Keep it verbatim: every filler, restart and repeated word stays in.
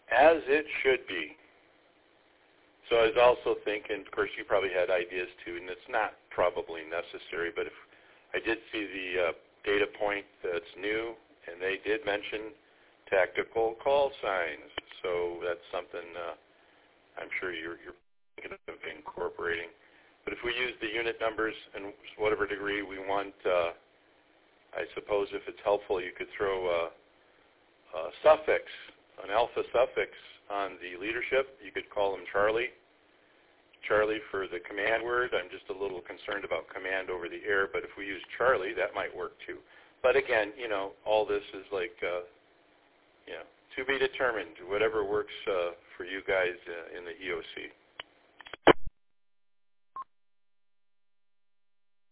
as it should be. So I was also thinking, of course, you probably had ideas too, and it's not probably necessary, but if I did see the uh, data point that's new, and they did mention tactical call signs. So that's something uh, I'm sure you're, you're thinking of incorporating. But if we use the unit numbers in whatever degree we want, uh, I suppose if it's helpful, you could throw a, a suffix, an alpha suffix on the leadership. You could call them Charlie. Charlie for the command word. I'm just a little concerned about command over the air, but if we use Charlie, that might work too. But again, you know, all this is like, uh, you know, to be determined, whatever works uh, for you guys uh, in the E O C.